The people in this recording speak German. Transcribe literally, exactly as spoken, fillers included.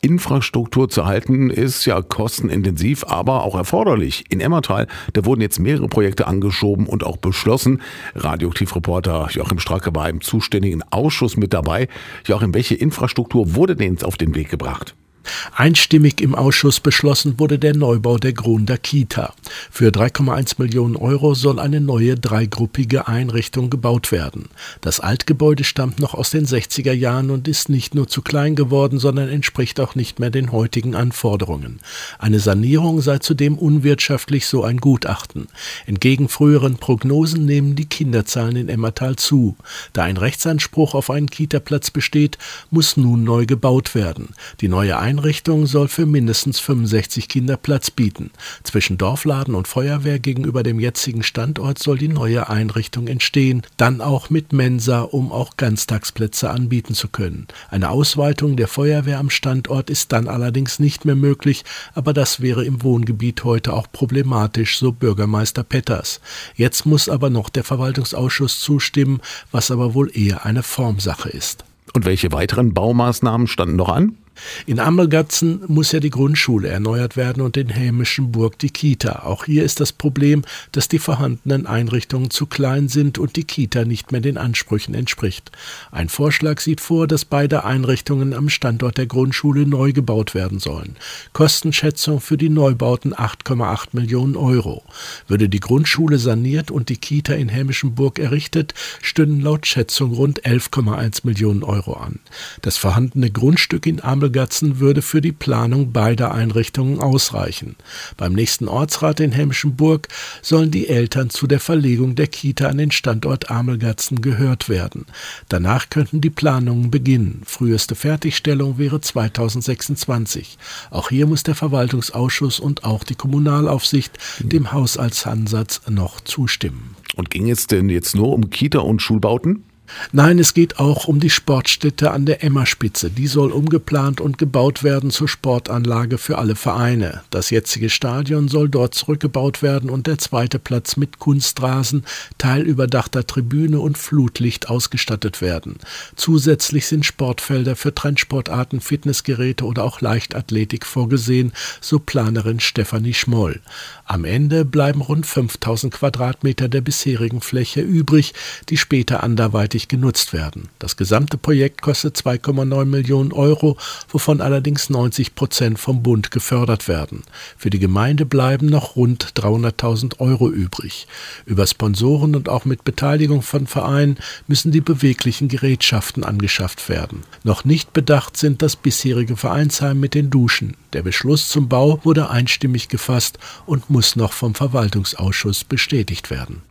Infrastruktur zu halten, ist ja kostenintensiv, aber auch erforderlich. In Emmertal, da wurden jetzt mehrere Projekte angeschoben und auch beschlossen. Radioaktivreporter Joachim Stracke war im zuständigen Ausschuss mit dabei. Joachim, welche Infrastruktur wurde denn jetzt auf den Weg gebracht? Einstimmig im Ausschuss beschlossen wurde der Neubau der Grunder Kita. Für drei Komma eins Millionen Euro soll eine neue dreigruppige Einrichtung gebaut werden. Das Altgebäude stammt noch aus den sechziger Jahren und ist nicht nur zu klein geworden, sondern entspricht auch nicht mehr den heutigen Anforderungen. Eine Sanierung sei zudem unwirtschaftlich, so ein Gutachten. Entgegen früheren Prognosen nehmen die Kinderzahlen in Emmertal zu. Da ein Rechtsanspruch auf einen Kitaplatz besteht, muss nun neu gebaut werden. Die neue Einrichtung Einrichtung soll für mindestens fünfundsechzig Kinder Platz bieten. Zwischen Dorfladen und Feuerwehr gegenüber dem jetzigen Standort soll die neue Einrichtung entstehen, dann auch mit Mensa, um auch Ganztagsplätze anbieten zu können. Eine Ausweitung der Feuerwehr am Standort ist dann allerdings nicht mehr möglich, aber das wäre im Wohngebiet heute auch problematisch, so Bürgermeister Petters. Jetzt muss aber noch der Verwaltungsausschuss zustimmen, was aber wohl eher eine Formsache ist. Und welche weiteren Baumaßnahmen standen noch an? In Amelgatzen muss ja die Grundschule erneuert werden und in Hämischenburg die Kita. Auch hier ist das Problem, dass die vorhandenen Einrichtungen zu klein sind und die Kita nicht mehr den Ansprüchen entspricht. Ein Vorschlag sieht vor, dass beide Einrichtungen am Standort der Grundschule neu gebaut werden sollen. Kostenschätzung für die Neubauten acht Komma acht Millionen Euro. Würde die Grundschule saniert und die Kita in Hämischenburg errichtet, stünden laut Schätzung rund elf Komma eins Millionen Euro an. Das vorhandene Grundstück in Amelgatzen würde für die Planung beider Einrichtungen ausreichen. Beim nächsten Ortsrat in Hämischenburg sollen die Eltern zu der Verlegung der Kita an den Standort Amelgatzen gehört werden. Danach könnten die Planungen beginnen. Früheste Fertigstellung wäre zweitausendsechsundzwanzig. Auch hier muss der Verwaltungsausschuss und auch die Kommunalaufsicht dem Haushaltsansatz noch zustimmen. Und ging es denn jetzt nur um Kita- und Schulbauten? Nein, es geht auch um die Sportstätte an der Emmerspitze. Die soll umgeplant und gebaut werden zur Sportanlage für alle Vereine. Das jetzige Stadion soll dort zurückgebaut werden und der zweite Platz mit Kunstrasen, teilüberdachter Tribüne und Flutlicht ausgestattet werden. Zusätzlich sind Sportfelder für Trendsportarten, Fitnessgeräte oder auch Leichtathletik vorgesehen, so Planerin Stefanie Schmoll. Am Ende bleiben rund fünftausend Quadratmeter der bisherigen Fläche übrig, die später anderweitig genutzt werden. Das gesamte Projekt kostet zwei Komma neun Millionen Euro, wovon allerdings neunzig Prozent vom Bund gefördert werden. Für die Gemeinde bleiben noch rund dreihunderttausend Euro übrig. Über Sponsoren und auch mit Beteiligung von Vereinen müssen die beweglichen Gerätschaften angeschafft werden. Noch nicht bedacht sind das bisherige Vereinsheim mit den Duschen. Der Beschluss zum Bau wurde einstimmig gefasst und muss noch vom Verwaltungsausschuss bestätigt werden.